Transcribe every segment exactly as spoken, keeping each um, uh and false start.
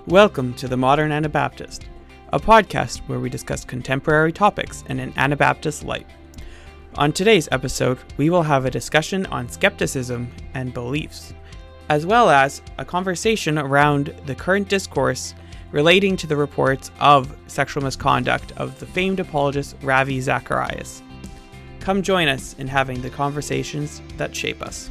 Welcome to The Modern Anabaptist, a podcast where we discuss contemporary topics in an Anabaptist light. On today's episode, we will have a discussion on skepticism and beliefs, as well as a conversation around the current discourse relating to the reports of sexual misconduct of the famed apologist Ravi Zacharias. Come join us in having the conversations that shape us.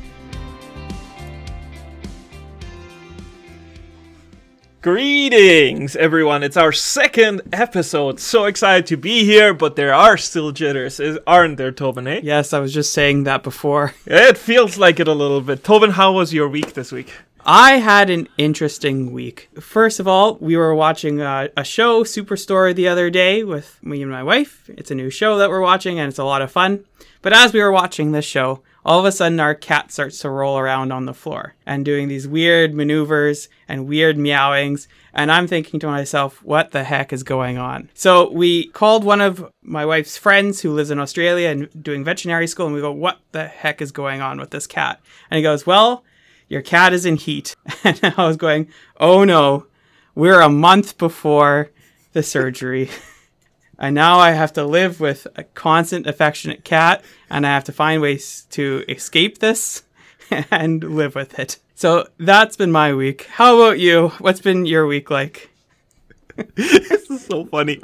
Greetings, everyone. It's our second episode. So excited to be here, but there are still jitters, aren't there, Tobin, eh? Yes, I was just saying that before. It feels like it a little bit. Tobin, how was your week this week? I had an interesting week. First of all, we were watching a, a show, Superstore, the other day with me and my wife. It's a new show that we're watching, and it's a lot of fun. But as we were watching this show, all of a sudden our cat starts to roll around on the floor and doing these weird maneuvers and weird meowings. And I'm thinking to myself, what the heck is going on? So we called one of my wife's friends who lives in Australia and doing veterinary school. And we go, what the heck is going on with this cat? And he goes, well, your cat is in heat. And I was going, oh no, we're a month before the surgery. And now I have to live with a constant affectionate cat, and I have to find ways to escape this and live with it. So that's been my week. How about you? What's been your week like? This is so funny.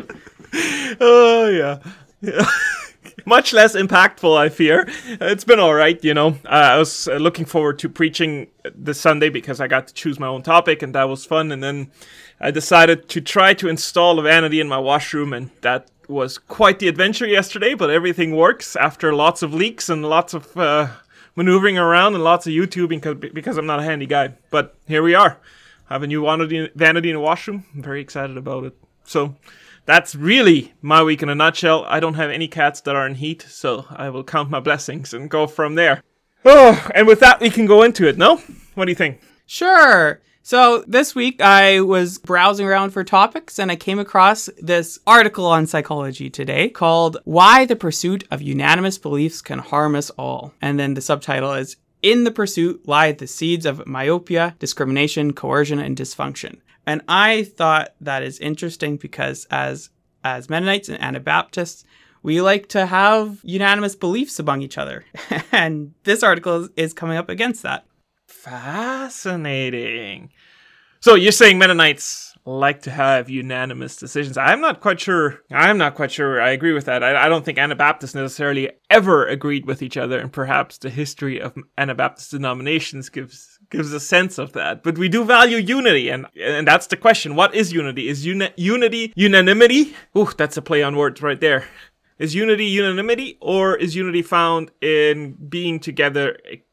Oh, yeah. yeah. Much less impactful, I fear. It's been all right, you know. Uh, I was uh, looking forward to preaching this Sunday because I got to choose my own topic, and that was fun. And then I decided to try to install a vanity in my washroom, and that was quite the adventure yesterday, but everything works after lots of leaks and lots of uh, maneuvering around and lots of YouTubing because I'm not a handy guy. But here we are. I have a new vanity, vanity in the washroom. I'm very excited about it. So that's really my week in a nutshell. I don't have any cats that are in heat, so I will count my blessings and go from there. Oh, and with that, we can go into it, no? What do you think? Sure. So this week I was browsing around for topics and I came across this article on Psychology Today called Why the Pursuit of Unanimous Beliefs Can Harm Us All. And then the subtitle is In the Pursuit Lie the Seeds of Myopia, Discrimination, Coercion, and Dysfunction. And I thought that is interesting because as as Mennonites and Anabaptists, we like to have unanimous beliefs among each other. And this article is, is coming up against that. Fascinating. So you're saying Mennonites like to have unanimous decisions. I'm not quite sure. I'm not quite sure I agree with that. I, I don't think Anabaptists necessarily ever agreed with each other, and perhaps the history of Anabaptist denominations gives gives a sense of that. But we do value unity, and and that's the question. What is unity? Is uni- unity unanimity? Ooh, that's a play on words right there. Is unity unanimity, or is unity found in being together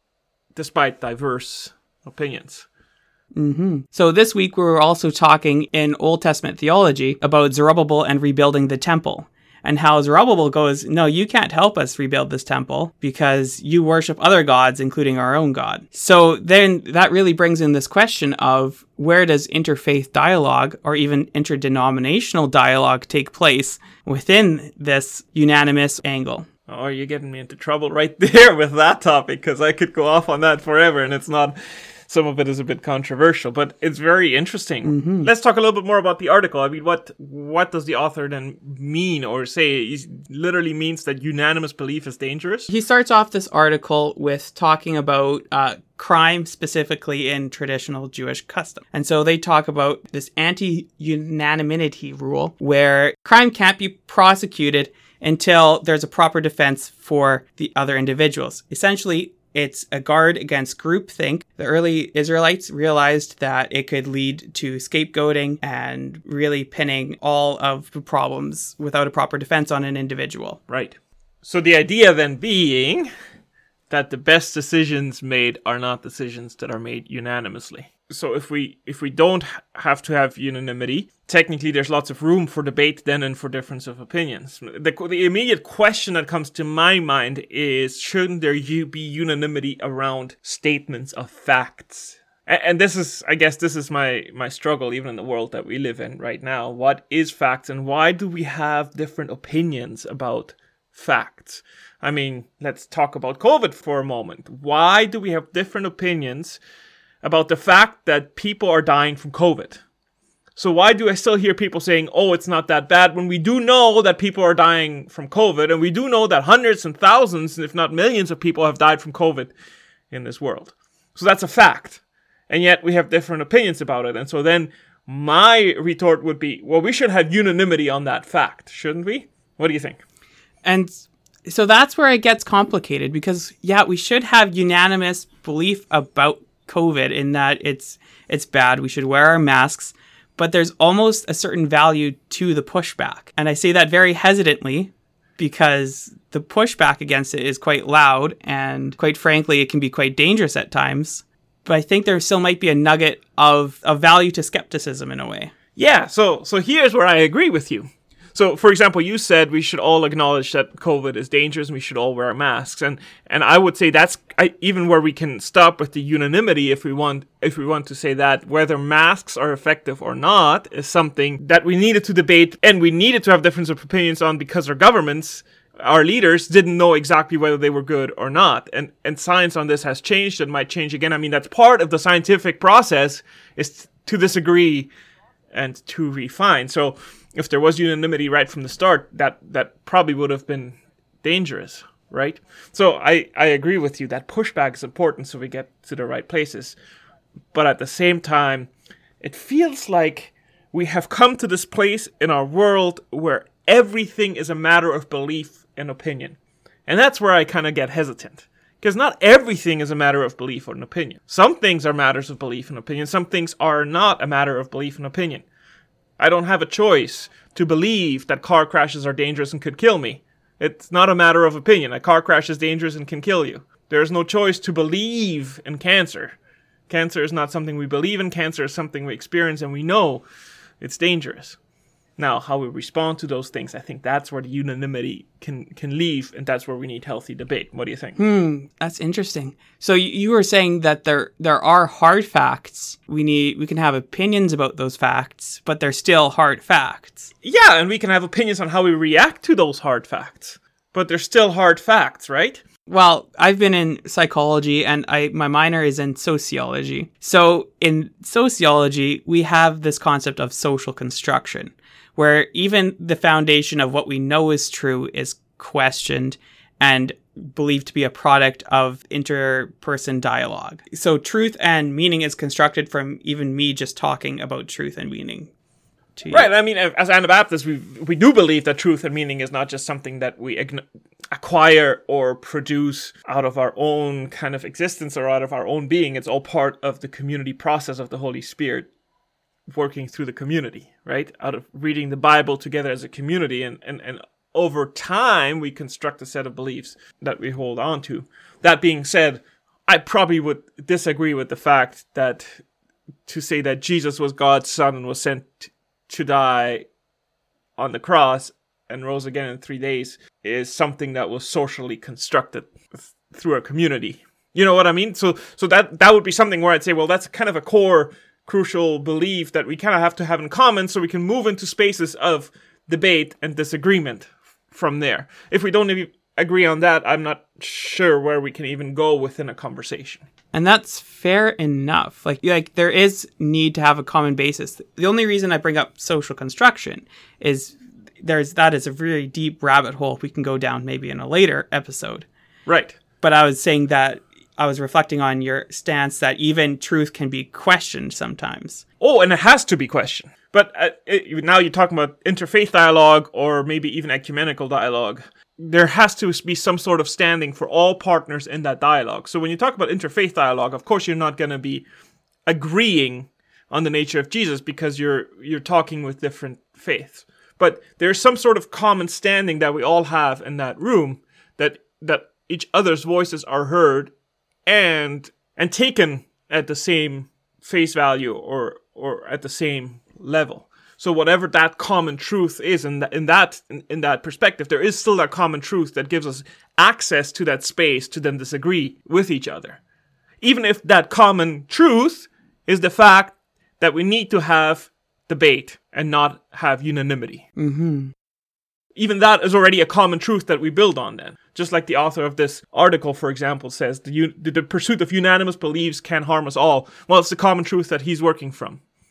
despite diverse opinions? Mm-hmm. So this week we were also talking in Old Testament theology about Zerubbabel and rebuilding the temple, and how Zerubbabel goes, no, you can't help us rebuild this temple because you worship other gods, including our own God. So then that really brings in this question of where does interfaith dialogue or even interdenominational dialogue take place within this unanimous angle? Oh, you're getting me into trouble right there with that topic, because I could go off on that forever, and it's not, some of it is a bit controversial, but it's very interesting. Mm-hmm. Let's talk a little bit more about the article. I mean, what what does the author then mean or say? He literally means that unanimous belief is dangerous? He starts off this article with talking about uh, crime specifically in traditional Jewish custom. And so they talk about this anti-unanimity rule where crime can't be prosecuted until there's a proper defense for the other individuals. Essentially, it's a guard against groupthink. The early Israelites realized that it could lead to scapegoating and really pinning all of the problems without a proper defense on an individual. Right. So the idea then being that the best decisions made are not decisions that are made unanimously. So if we if we don't have to have unanimity, technically there's lots of room for debate then and for difference of opinions. The, the immediate question that comes to my mind is, shouldn't there be unanimity around statements of facts? And, and this is, I guess this is my, my struggle even in the world that we live in right now. What is facts, and why do we have different opinions about facts? I mean, let's talk about COVID for a moment. Why do we have different opinions about the fact that people are dying from COVID? So why do I still hear people saying, oh, it's not that bad, when we do know that people are dying from COVID, and we do know that hundreds and thousands, if not millions of people have died from COVID in this world. So that's a fact. And yet we have different opinions about it. And so then my retort would be, well, we should have unanimity on that fact, shouldn't we? What do you think? And so that's where it gets complicated because, yeah, we should have unanimous belief about COVID in that it's it's bad. We should wear our masks. But there's almost a certain value to the pushback. And I say that very hesitantly because the pushback against it is quite loud and quite frankly, it can be quite dangerous at times. But I think there still might be a nugget of, of value to skepticism in a way. Yeah, so so here's where I agree with you. So, for example, you said we should all acknowledge that COVID is dangerous and we should all wear masks. And and I would say that's I, even where we can stop with the unanimity if we want if we want to say that whether masks are effective or not is something that we needed to debate and we needed to have difference of opinions on because our governments, our leaders, didn't know exactly whether they were good or not. And and science on this has changed and might change again. I mean, that's part of the scientific process is to disagree and to refine. So if there was unanimity right from the start, that, that probably would have been dangerous, right? So I, I agree with you that pushback is important so we get to the right places. But at the same time, it feels like we have come to this place in our world where everything is a matter of belief and opinion. And that's where I kind of get hesitant. Because not everything is a matter of belief or an opinion. Some things are matters of belief and opinion. Some things are not a matter of belief and opinion. I don't have a choice to believe that car crashes are dangerous and could kill me. It's not a matter of opinion. A car crash is dangerous and can kill you. There is no choice to believe in cancer. Cancer is not something we believe in. Cancer is something we experience and we know it's dangerous. Now, how we respond to those things, I think that's where the unanimity can can leave, and that's where we need healthy debate. What do you think? Hmm, that's interesting. So you, you were saying that there there are hard facts. We need we can have opinions about those facts, but they're still hard facts. Yeah, and we can have opinions on how we react to those hard facts, but they're still hard facts, right? Well, I've been in psychology and I my minor is in sociology. So in sociology, we have this concept of social construction, where even the foundation of what we know is true is questioned and believed to be a product of interperson dialogue. So truth and meaning is constructed from even me just talking about truth and meaning to you. Right, I mean, as Anabaptists, we we do believe that truth and meaning is not just something that we ign- acquire or produce out of our own kind of existence or out of our own being. It's all part of the community process of the Holy Spirit working through the community, right? Out of reading the Bible together as a community, and, and, and over time, we construct a set of beliefs that we hold on to. That being said, I probably would disagree with the fact that to say that Jesus was God's son and was sent to die on the cross and rose again in three days is something that was socially constructed through a community. You know what I mean? So, so that, that would be something where I'd say, well, that's kind of a core crucial belief that we kind of have to have in common so we can move into spaces of debate and disagreement from there. If we don't even agree on that, I'm not sure where we can even go within a conversation. And that's fair enough. Like, like there is need to have a common basis. The only reason I bring up social construction is there's that is a very deep rabbit hole we can go down maybe in a later episode. Right. But I was saying that I was reflecting on your stance that even truth can be questioned sometimes. Oh, and it has to be questioned. But uh, it, now you're talking about interfaith dialogue or maybe even ecumenical dialogue. There has to be some sort of standing for all partners in that dialogue. So when you talk about interfaith dialogue, of course you're not going to be agreeing on the nature of Jesus because you're you're talking with different faiths. But there's some sort of common standing that we all have in that room, that that each other's voices are heard and and taken at the same face value or or at the same level. So whatever that common truth is in that in that in, in that perspective, there is still that common truth that gives us access to that space to then disagree with each other. Even if that common truth is the fact that we need to have debate and not have unanimity. Mm-hmm. Even that is already a common truth that we build on then. Just like the author of this article, for example, says, the, the, the pursuit of unanimous beliefs can harm us all. Well, it's the common truth that he's working from.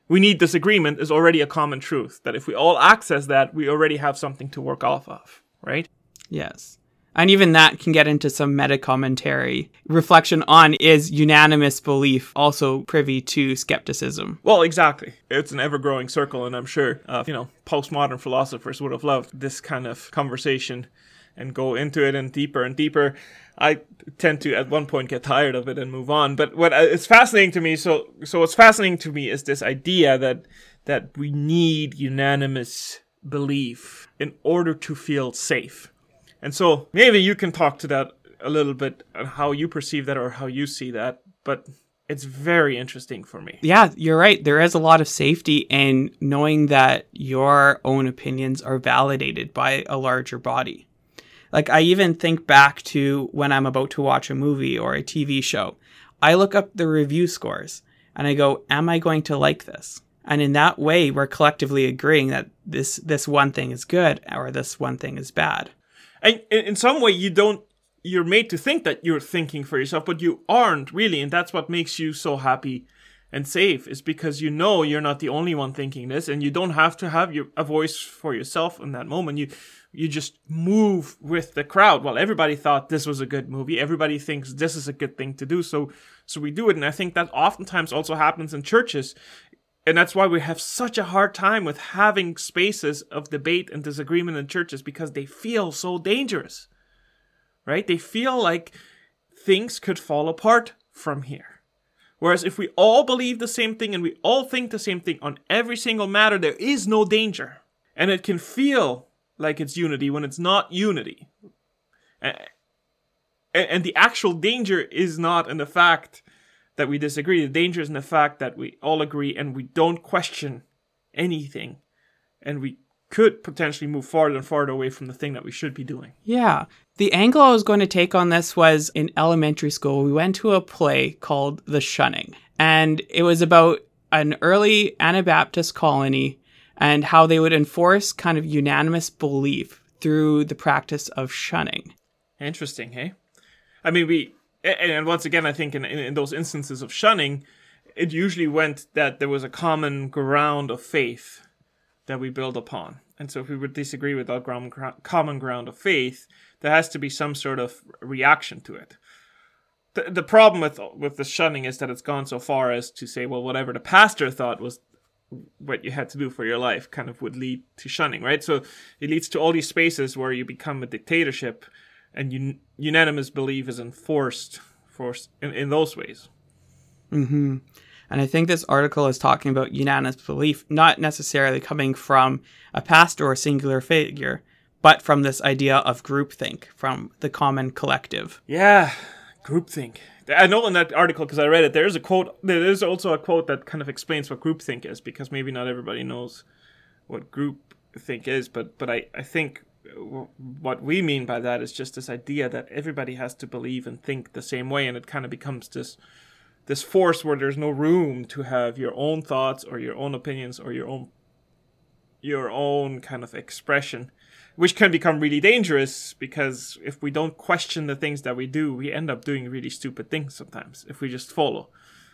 we need disagreement is already a common truth. That if we all access that, we already have something to work off of, right? Yes. And even that can get into some meta-commentary reflection on, is unanimous belief also privy to skepticism? Well, exactly. It's an ever-growing circle, and I'm sure, uh, you know, postmodern philosophers would have loved this kind of conversation and go into it and deeper and deeper. I tend to, at one point, get tired of it and move on. But what is fascinating to me, so so what's fascinating to me is this idea that that we need unanimous belief in order to feel safe. And so maybe you can talk to that a little bit, on how you perceive that or how you see that. But it's very interesting for me. Yeah, you're right. There is a lot of safety in knowing that your own opinions are validated by a larger body. Like, I even think back to when I'm about to watch a movie or a T V show. I look up the review scores and I go, am I going to like this? And in that way, we're collectively agreeing that this this one thing is good or this one thing is bad. And in some way, you don't, you're made to think that you're thinking for yourself, but you aren't really. And that's what makes you so happy and safe, is because you know you're not the only one thinking this, and you don't have to have your, a voice for yourself in that moment. You you just move with the crowd. Well, everybody thought this was a good movie. Everybody thinks this is a good thing to do. So, so we do it. And I think that oftentimes also happens in churches. And that's why we have such a hard time with having spaces of debate and disagreement in churches, because they feel so dangerous, right? They feel like things could fall apart from here. Whereas if we all believe the same thing and we all think the same thing on every single matter, there is no danger. And it can feel like it's unity when it's not unity. And the actual danger is not in the fact that we disagree. The danger is in the fact that we all agree and we don't question anything. And we could potentially move farther and farther away from the thing that we should be doing. Yeah. The angle I was going to take on this was, in elementary school, we went to a play called The Shunning. And it was about an early Anabaptist colony and how they would enforce kind of unanimous belief through the practice of shunning. Interesting, hey? I mean, we... And once again, I think in, in, in those instances of shunning, it usually went that there was a common ground of faith that we build upon. And so if we would disagree with that ground, common ground of faith, there has to be some sort of reaction to it. The, the problem with with the shunning is that it's gone so far as to say, well, whatever the pastor thought was what you had to do for your life kind of would lead to shunning, right? So it leads to all these spaces where you become a dictatorship, and un- unanimous belief is enforced forced in, in those ways. Mm-hmm. And I think this article is talking about unanimous belief, not necessarily coming from a pastor or a singular figure, but from this idea of groupthink, from the common collective. Yeah, groupthink. I know in that article, because I read it, there is a quote, there is also a quote that kind of explains what groupthink is, because maybe not everybody knows what groupthink is, but, but I, I think what we mean by that is just this idea that everybody has to believe and think the same way, and it kind of becomes this this force where there's no room to have your own thoughts or your own opinions or your own your own kind of expression, which can become really dangerous, because if we don't question the things that we do, we end up doing really stupid things sometimes if we just follow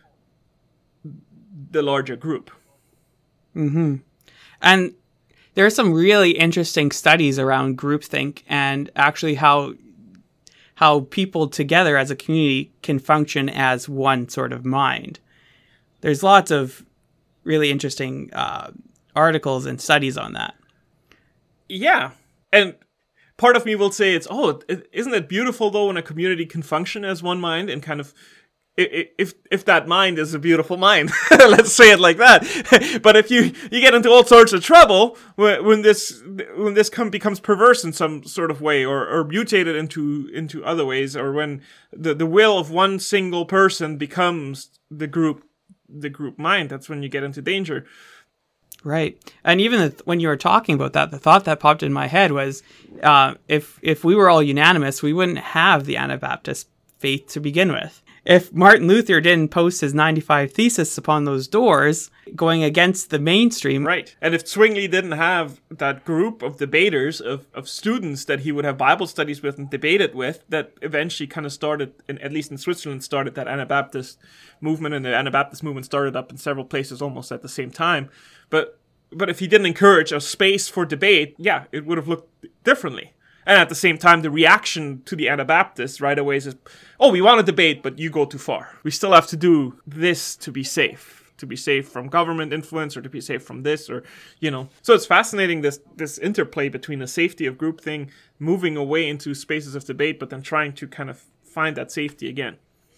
the larger group. Mm-hmm. And there are some really interesting studies around groupthink and actually how how people together as a community can function as one sort of mind. There's lots of really interesting uh, articles and studies on that. Yeah. And part of me will say it's, oh, isn't it beautiful though when a community can function as one mind and kind of, if if that mind is a beautiful mind, let's say it like that. But if you, you get into all sorts of trouble when, when this when this come, becomes perverse in some sort of way, or, or mutated into into other ways, or when the, the will of one single person becomes the group the group mind, that's when you get into danger. Right. And even the, when you were talking about that, the thought that popped in my head was, uh, if if we were all unanimous, we wouldn't have the Anabaptist faith to begin with. if Martin Luther didn't post his ninety-five Theses upon those doors, going against the mainstream. Right. And if Zwingli didn't have that group of debaters, of, of students that he would have Bible studies with and debated with, that eventually kind of started, in, at least in Switzerland, started that Anabaptist movement, and the Anabaptist movement started up in several places almost at the same time. But but if he didn't encourage a space for debate, yeah, it would have looked differently. And at the same time, the reaction to the Anabaptists right away is, oh, we want to debate, but you go too far. We still have to do this to be safe, to be safe from government influence, or to be safe from this, or, you know. So it's fascinating, this this interplay between the safety of groupthink, moving away into spaces of debate, but then trying to kind of find that safety again.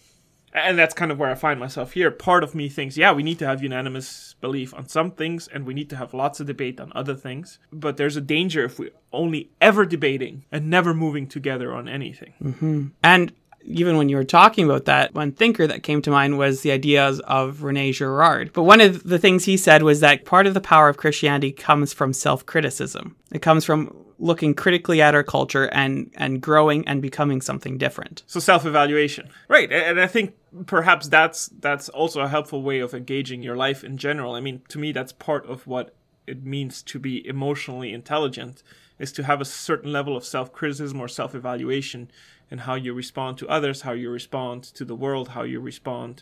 And that's kind of where I find myself here. Part of me thinks, yeah, we need to have unanimous belief on some things, and we need to have lots of debate on other things. But there's a danger if we're only ever debating and never moving together on anything. Mm-hmm. And even when you were talking about that, one thinker that came to mind was the ideas of Rene Girard. But one of the things he said was that part of the power of Christianity comes from self-criticism. It comes from looking critically at our culture and, and growing and becoming something different. So self-evaluation. Right. And I think perhaps that's that's also a helpful way of engaging your life in general. I mean, to me, that's part of what it means to be emotionally intelligent, is to have a certain level of self-criticism or self-evaluation in how you respond to others, how you respond to the world, how you respond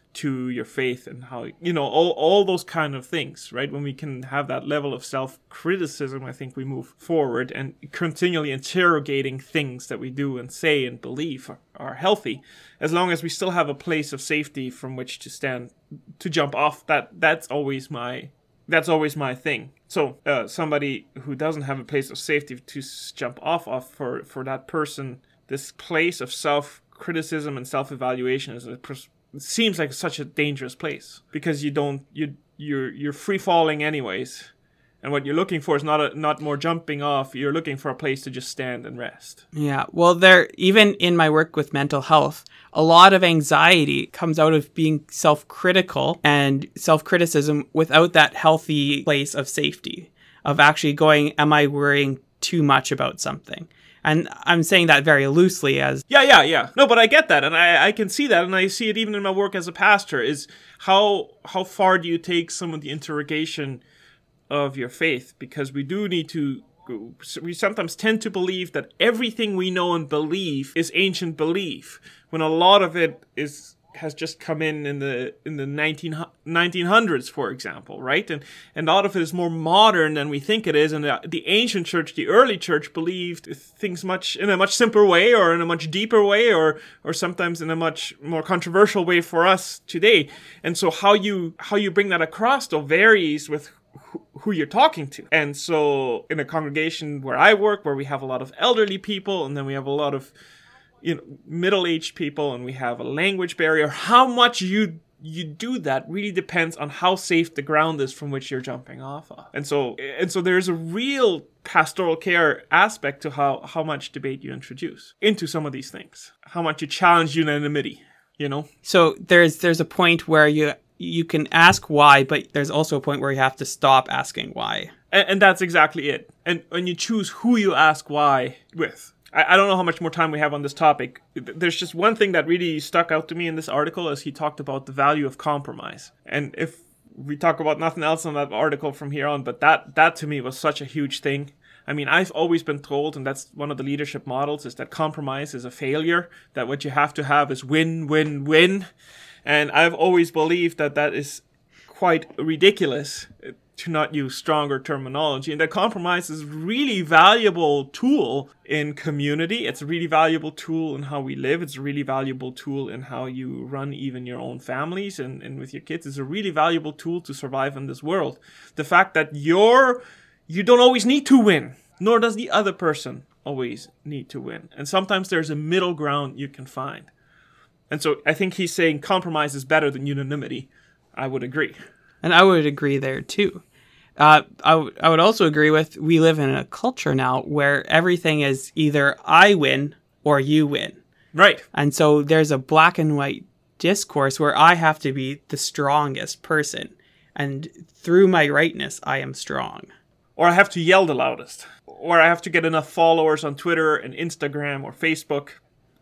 to your faith, and how, you know, all, all those kind of things, right? When we can have that level of self-criticism, I think we move forward, and continually interrogating things that we do and say and believe are, are healthy, as long as we still have a place of safety from which to stand, to jump off. That that's always my that's always my thing. So uh, somebody who doesn't have a place of safety to s- jump off of, for for that person, this place of self-criticism and self-evaluation is a pers- it seems like such a dangerous place, because you don't you you're you're free falling anyways, and what you're looking for is not a, not more jumping off. You're looking for a place to just stand and rest. Yeah, well, there, even in my work with mental health, a lot of anxiety comes out of being self-critical and self-criticism without that healthy place of safety, of actually going, am I worrying too much about something? And I'm saying that very loosely as... Yeah, yeah, yeah. No, but I get that. And I, I can see that. And I see it even in my work as a pastor, is how how far do you take some of the interrogation of your faith? Because we do need to... We sometimes tend to believe that everything we know and believe is ancient belief, when a lot of it is... has just come in in the in the nineteen hundreds, for example, right? And and a lot of it is more modern than we think it is. And the, the ancient church, the early church, believed things much in a much simpler way, or in a much deeper way, or or sometimes in a much more controversial way for us today. And so how you how you bring that across though varies with who, who you're talking to. And so in a congregation where I work, where we have a lot of elderly people, and then we have a lot of you know, middle-aged people, and we have a language barrier. How much you you do that really depends on how safe the ground is from which you're jumping off of. And so and so there's a real pastoral care aspect to how, how much debate you introduce into some of these things. How much you challenge unanimity, you know? So there's there's a point where you you can ask why, but there's also a point where you have to stop asking why. And, and that's exactly it. And when you choose who you ask why with. I don't know how much more time we have on this topic. There's just one thing that really stuck out to me in this article, as he talked about the value of compromise. And if we talk about nothing else on that article from here on, but that, that to me was such a huge thing. I mean, I've always been told, and that's one of the leadership models, is that compromise is a failure, that what you have to have is win, win, win. And I've always believed that that is quite ridiculous, to not use stronger terminology, and that compromise is a really valuable tool in community. It's a really valuable tool in how we live. It's a really valuable tool in how you run even your own families and, and with your kids. It's a really valuable tool to survive in this world. The fact that you're, you don't always need to win, nor does the other person always need to win. And sometimes there's a middle ground you can find. And so I think he's saying compromise is better than unanimity. I would agree. And I would agree there too. Uh, I, w- I would also agree with, we live in a culture now where everything is either I win or you win. Right. And so there's a black and white discourse where I have to be the strongest person. And through my rightness, I am strong. Or I have to yell the loudest. Or I have to get enough followers on Twitter and Instagram or Facebook.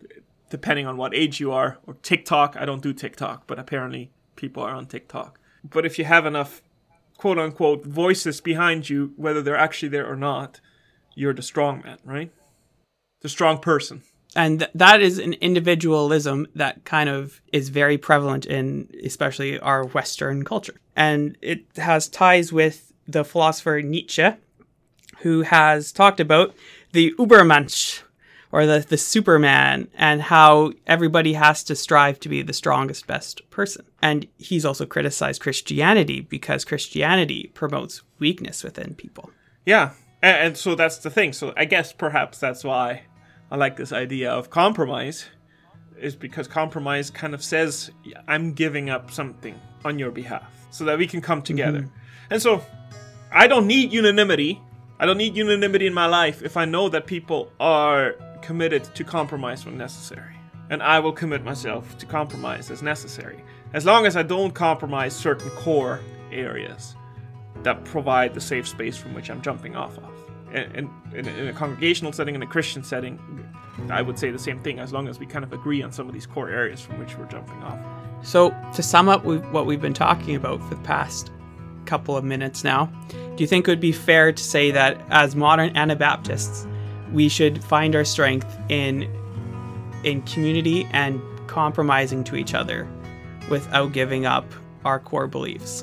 depending on what age you are, or TikTok. I don't do TikTok, but apparently people are on TikTok. But if you have enough quote unquote voices behind you, whether they're actually there or not, you're the strong man, right? The strong person. And th- that is an individualism that kind of is very prevalent in especially our Western culture. And it has ties with the philosopher Nietzsche, who has talked about the Übermensch, or the, the Superman, and how everybody has to strive to be the strongest, best person. And he's also criticized Christianity because Christianity promotes weakness within people. Yeah, and, and so that's the thing. So I guess perhaps that's why I like this idea of compromise, is because compromise kind of says, I'm giving up something on your behalf so that we can come together. Mm-hmm. And so I don't need unanimity. I don't need unanimity in my life if I know that people are committed to compromise when necessary. And I will commit myself to compromise as necessary, as long as I don't compromise certain core areas that provide the safe space from which I'm jumping off of. And, and in a congregational setting, in a Christian setting, I would say the same thing, as long as we kind of agree on some of these core areas from which we're jumping off. So to sum up what we've been talking about for the past couple of minutes now, do you think it would be fair to say that as modern Anabaptists, we should find our strength in in community and compromising to each other without giving up our core beliefs?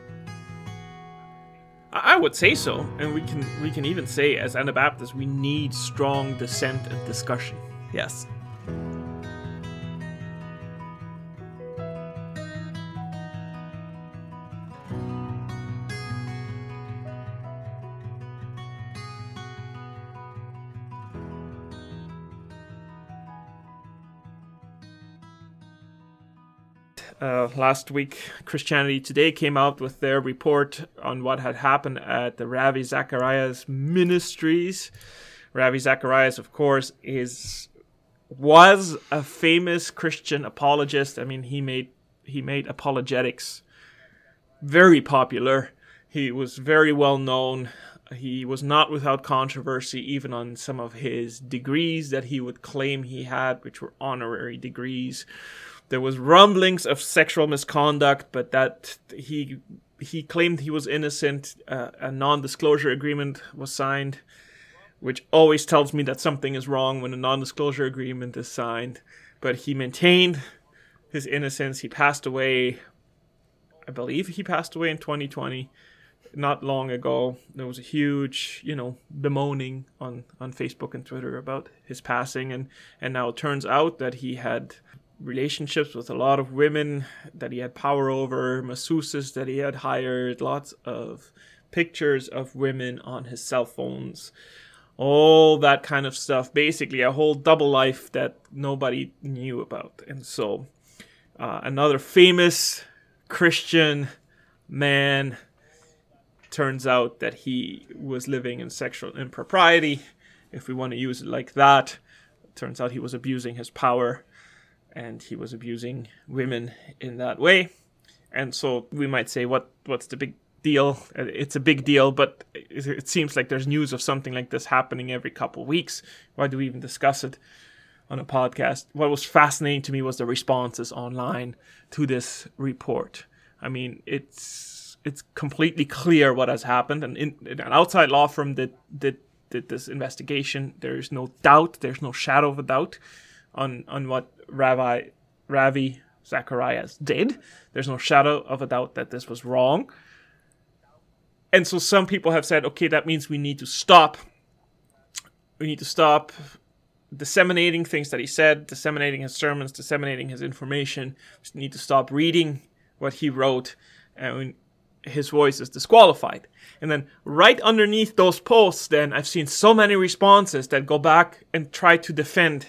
I would say so, and we can we can even say as Anabaptists we need strong dissent and discussion. Yes. Uh, last week, Christianity Today came out with their report on what had happened at the Ravi Zacharias Ministries. Ravi Zacharias, of course, is was a famous Christian apologist. I mean, he made he made apologetics very popular. He was very well known. He was not without controversy, even on some of his degrees that he would claim he had, which were honorary degrees. There was rumblings of sexual misconduct, but that he he claimed he was innocent. Uh, a non-disclosure agreement was signed, which always tells me that something is wrong when a non-disclosure agreement is signed. But he maintained his innocence. He passed away, I believe he passed away in twenty twenty, not long ago. There was a huge, you know, bemoaning on, on Facebook and Twitter about his passing. And, and now it turns out that he had relationships with a lot of women that he had power over, masseuses that he had hired, lots of pictures of women on his cell phones, all that kind of stuff. Basically a whole double life that nobody knew about. And so uh, another famous Christian man, turns out that he was living in sexual impropriety, if we want to use it like that. It turns out he was abusing his power, and he was abusing women in that way. And so we might say, what what's the big deal? It's a big deal, but it, it seems like there's news of something like this happening every couple of weeks. Why do we even discuss it on a podcast? What was fascinating to me was the responses online to this report. I mean, it's it's completely clear what has happened. And in, in an outside law firm did, did, did this investigation. There's no doubt, there's no shadow of a doubt on, on what Ravi, Ravi Zacharias did. There's no shadow of a doubt that this was wrong. And so some people have said, okay, that means we need to stop. We need to stop disseminating things that he said, disseminating his sermons, disseminating his information. We need to stop reading what he wrote, and his voice is disqualified. And then right underneath those posts, then I've seen so many responses that go back and try to defend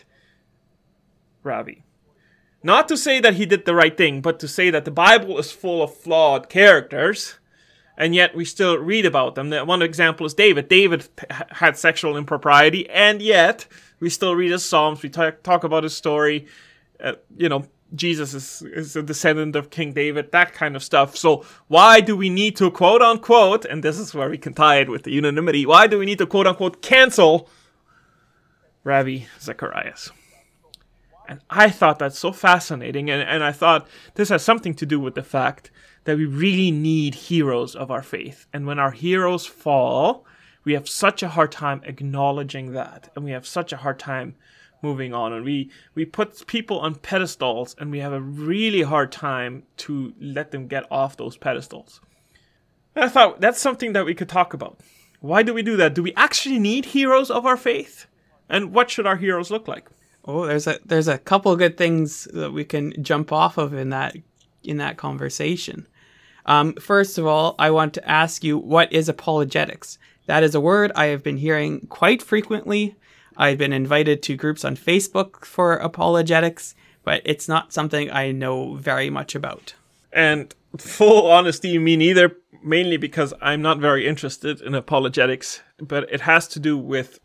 Ravi. Not to say that he did the right thing, but to say that the Bible is full of flawed characters, and yet we still read about them. One example is David. David had sexual impropriety, and yet we still read his Psalms. We talk, talk about his story. Uh, you know, Jesus is, is a descendant of King David, that kind of stuff. So why do we need to, quote unquote, and this is where we can tie it with the unanimity, why do we need to, quote unquote, cancel Ravi Zacharias? And I thought that's so fascinating, and, and I thought this has something to do with the fact that we really need heroes of our faith. And when our heroes fall, we have such a hard time acknowledging that, and we have such a hard time moving on. And we, we put people on pedestals, and we have a really hard time to let them get off those pedestals. And I thought that's something that we could talk about. Why do we do that? Do we actually need heroes of our faith? And what should our heroes look like? Oh, there's a there's a couple good things that we can jump off of in that in that conversation. Um, first of all, I want to ask you, what is apologetics? That is a word I have been hearing quite frequently. I've been invited to groups on Facebook for apologetics, but it's not something I know very much about. And full honesty, me neither, mainly because I'm not very interested in apologetics, but it has to do with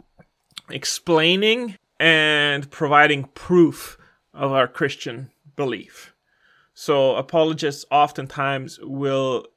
explaining and providing proof of our Christian belief. So apologists oftentimes will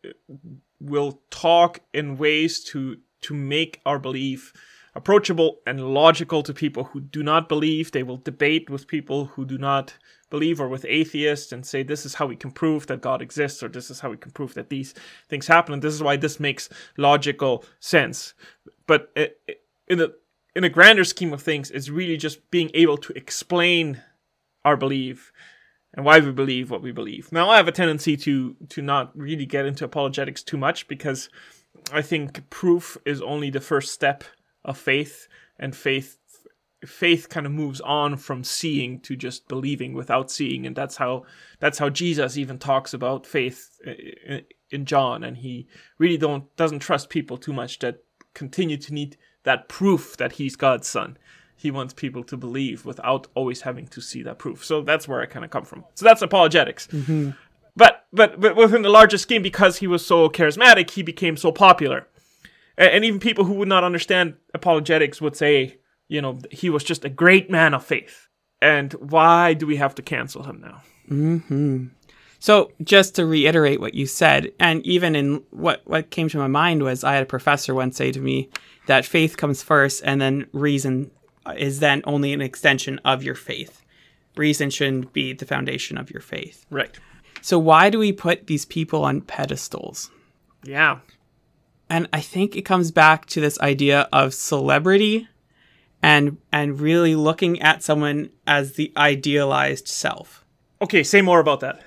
will talk in ways to to make our belief approachable and logical to people who do not believe. They will debate with people who do not believe, or with atheists, and say this is how we can prove that God exists, or this is how we can prove that these things happen, and this is why this makes logical sense. But in a in a grander scheme of things, it's really just being able to explain our belief and why we believe what we believe. Now, I have a tendency to to not really get into apologetics too much, because I think proof is only the first step of faith, and faith faith kind of moves on from seeing to just believing without seeing, and that's how that's how Jesus even talks about faith in, in John, and he really don't doesn't trust people too much that continue to need that proof that he's God's son. He wants people to believe without always having to see that proof. So that's where I kind of come from. So that's apologetics. Mm-hmm. But, but but within the larger scheme, because he was so charismatic, he became so popular. And, and even people who would not understand apologetics would say, you know, he was just a great man of faith. And why do we have to cancel him now? Mm-hmm. So just to reiterate what you said, and even in what, what came to my mind was, I had a professor once say to me that faith comes first, and then reason is then only an extension of your faith. Reason shouldn't be the foundation of your faith. Right. So why do we put these people on pedestals? Yeah. And I think it comes back to this idea of celebrity and and really looking at someone as the idealized self. Okay, say more about that.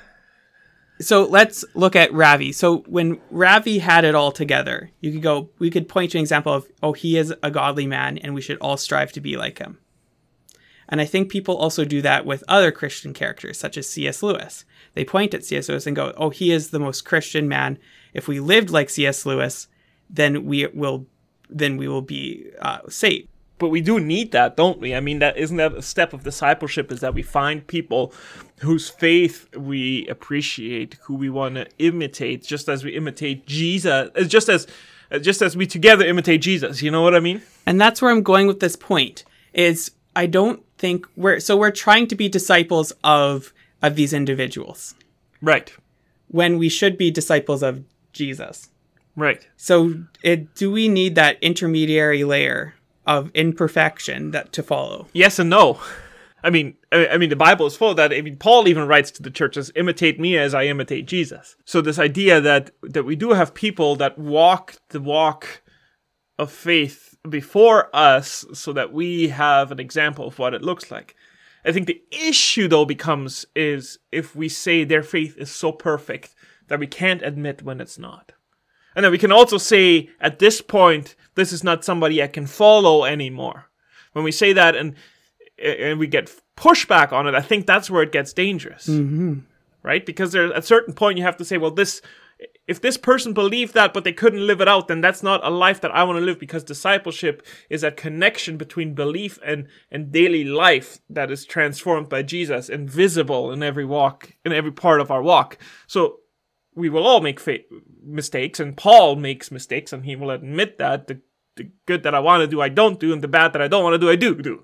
So let's look at Ravi. So when Ravi had it all together, you could go, we could point to an example of, oh, he is a godly man and we should all strive to be like him. And I think people also do that with other Christian characters, such as C S Lewis. They point at C S Lewis and go, oh, he is the most Christian man. If we lived like C S Lewis, then we will, then we will be uh, saved. But we do need that, don't we? I mean, that isn't that a step of discipleship, is that we find people whose faith we appreciate, who we want to imitate, just as we imitate Jesus, just as just as we together imitate Jesus. You know what I mean? And that's where I'm going with this point, is I don't think we're, so we're trying to be disciples of, of these individuals. Right. When we should be disciples of Jesus. Right. So it, do we need that intermediary layer of imperfection that to follow? Yes and no. I mean, I, I mean, the Bible is full of that. I mean, Paul even writes to the churches, imitate me as I imitate Jesus. So this idea that, that we do have people that walk the walk of faith before us so that we have an example of what it looks like. I think the issue, though, becomes is if we say their faith is so perfect that we can't admit when it's not. And then we can also say, at this point, this is not somebody I can follow anymore. When we say that and and we get pushback on it, I think that's where it gets dangerous. Mm-hmm. Right? Because there, at a certain point, you have to say, well, this, if this person believed that, but they couldn't live it out, then that's not a life that I want to live, because discipleship is that connection between belief and, and daily life that is transformed by Jesus and visible in every walk, in every part of our walk. So we will all make fa- mistakes, and Paul makes mistakes, and he will admit that. The, the good that I want to do, I don't do, and the bad that I don't want to do, I do do.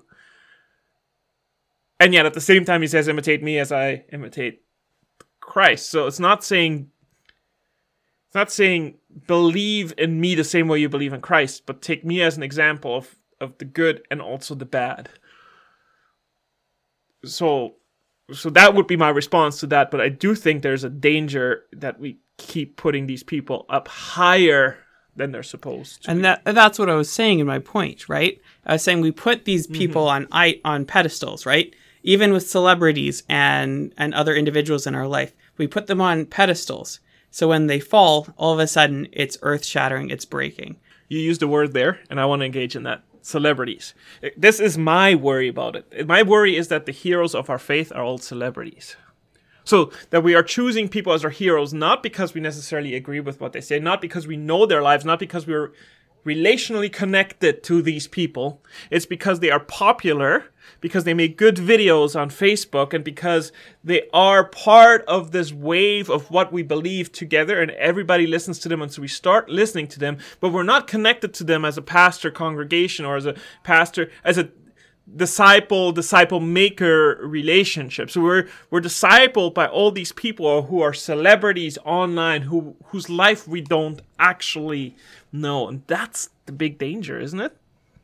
And yet, at the same time, he says, imitate me as I imitate Christ. So it's not saying, it's not saying believe in me the same way you believe in Christ, but take me as an example of, of the good and also the bad. So so that would be my response to that. But I do think there's a danger that we keep putting these people up higher than they're supposed to. And that that's what I was saying in my point, right? I was saying we put these people mm-hmm. on on pedestals, right? Even with celebrities and, and other individuals in our life, we put them on pedestals. So when they fall, all of a sudden, it's earth-shattering, it's breaking. You used a word there, and I want to engage in that. Celebrities. This is my worry about it. My worry is that the heroes of our faith are all celebrities. So that we are choosing people as our heroes, not because we necessarily agree with what they say, not because we know their lives, not because we're relationally connected to these people. It's because they are popular, because they make good videos on Facebook, and because they are part of this wave of what we believe together, and everybody listens to them, and so we start listening to them, but we're not connected to them as a pastor congregation or as a pastor, as a disciple, disciple maker relationship. So we're we're discipled by all these people who are celebrities online, who whose life we don't actually know, and that's the big danger, isn't it?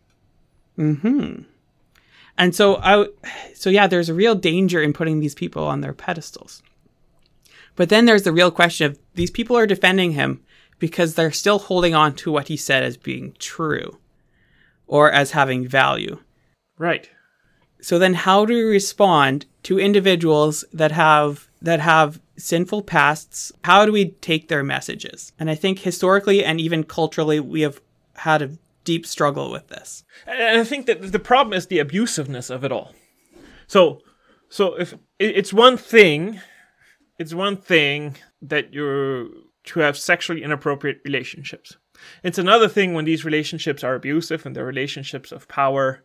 Mm-hmm. And so I, so yeah, there's a real danger in putting these people on their pedestals. But then there's the real question of these people are defending him because they're still holding on to what he said as being true or as having value. Right. So then how do we respond to individuals that have that have sinful pasts? How do we take their messages? And I think historically and even culturally, we have had a deep struggle with this. And I think that the problem is the abusiveness of it all. So, so if it's one thing, it's one thing that you're to have sexually inappropriate relationships. It's another thing when these relationships are abusive and they're relationships of power.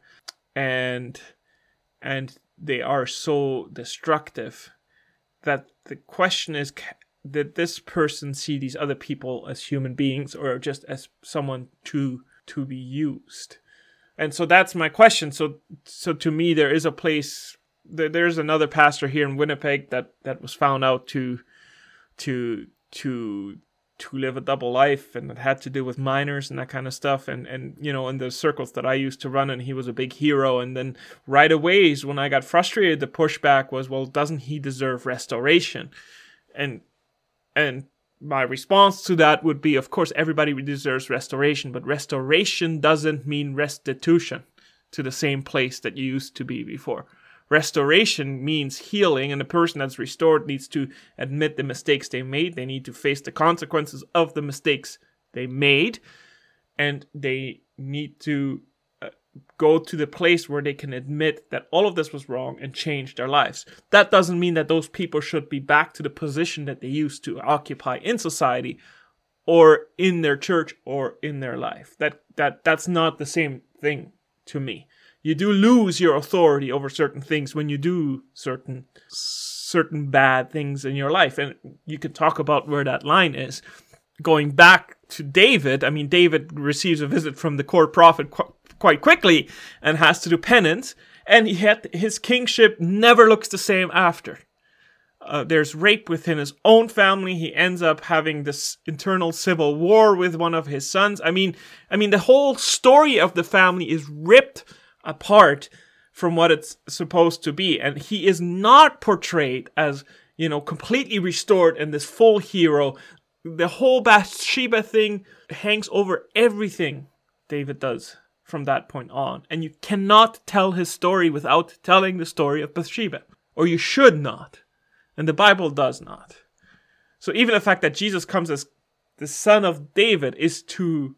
And and they are so destructive that the question is, did this person see these other people as human beings or just as someone to to be used? And so that's my question. So so to me, there is a place. There, there's another pastor here in Winnipeg that, that was found out to to to. to live a double life, and it had to do with minors and that kind of stuff. And, and, you know, in the circles that I used to run, and he was a big hero. And then right away, when I got frustrated, the pushback was, well, doesn't he deserve restoration? And, and my response to that would be, of course, everybody deserves restoration, but restoration doesn't mean restitution to the same place that you used to be before. Restoration means healing, and the person that's restored needs to admit the mistakes they made. They need to face the consequences of the mistakes they made, and they need to uh, go to the place where they can admit that all of this was wrong and change their lives. That doesn't mean that those people should be back to the position that they used to occupy in society or in their church or in their life. That that that's not the same thing to me. You do lose your authority over certain things when you do certain certain bad things in your life. And you can talk about where that line is. Going back to David, I mean, David receives a visit from the court prophet qu- quite quickly and has to do penance. And he had, his kingship never looks the same after. Uh, there's rape within his own family. He ends up having this internal civil war with one of his sons. I mean, I mean, the whole story of the family is ripped apart from what it's supposed to be, and he is not portrayed as, you know, completely restored and this full hero. The whole Bathsheba thing hangs over everything David does from that point on, and you cannot tell his story without telling the story of Bathsheba, or you should not, and the Bible does not. So even the fact that Jesus comes as the son of David is to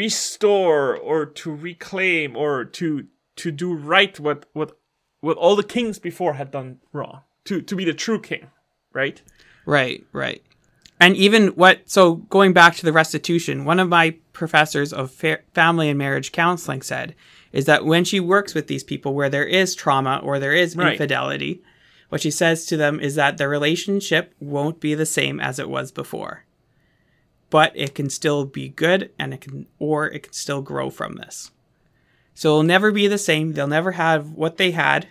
restore or to reclaim or to to do right what what what all the kings before had done wrong, to to be the true king, right? Right, right. And even what, so going back to the restitution, one of my professors of fa- family and marriage counseling said is that when she works with these people where there is trauma or there is right. infidelity, what she says to them is that the relationship won't be the same as it was before, but it can still be good, and it can, or it can still grow from this. So it'll never be the same. They'll never have what they had,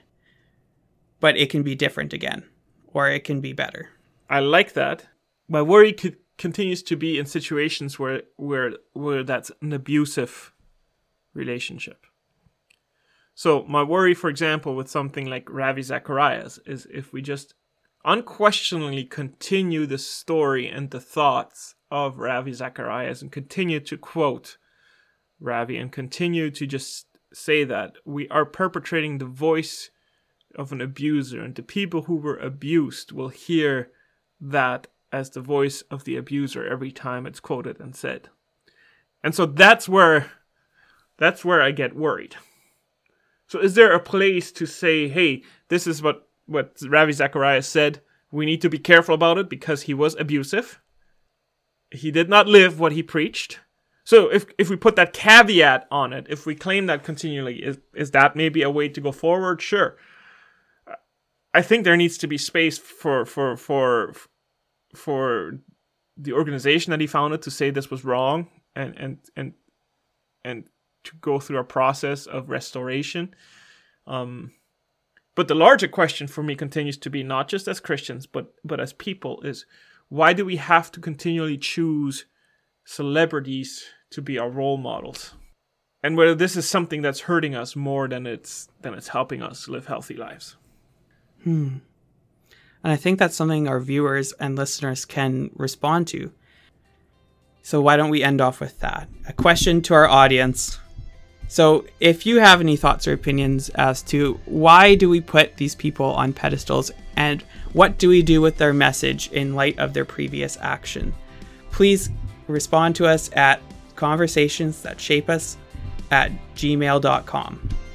but it can be different again, or it can be better. I like that. My worry could, continues to be in situations where where where that's an abusive relationship. So my worry, for example, with something like Ravi Zacharias is if we just unquestioningly continue the story and the thoughts of Ravi Zacharias and continue to quote Ravi and continue to just say that, we are perpetrating the voice of an abuser, and the people who were abused will hear that as the voice of the abuser every time it's quoted and said. And so that's where that's where I get worried. So is there a place to say, hey, this is what, what Ravi Zacharias said, we need to be careful about it because he was abusive. He did not live what he preached. So if if we put that caveat on it, if we claim that continually, is, is that maybe a way to go forward? Sure. I think there needs to be space for for for for the organization that he founded to say this was wrong and and and and to go through a process of restoration. Um, but the larger question for me continues to be, not just as Christians, but but as people, is why do we have to continually choose celebrities to be our role models? And whether this is something that's hurting us more than it's than it's helping us live healthy lives. Hmm. And I think that's something our viewers and listeners can respond to. So why don't we end off with that? A question to our audience. So if you have any thoughts or opinions as to why do we put these people on pedestals and what do we do with their message in light of their previous action, please respond to us at conversations that shape us at gmail dot com.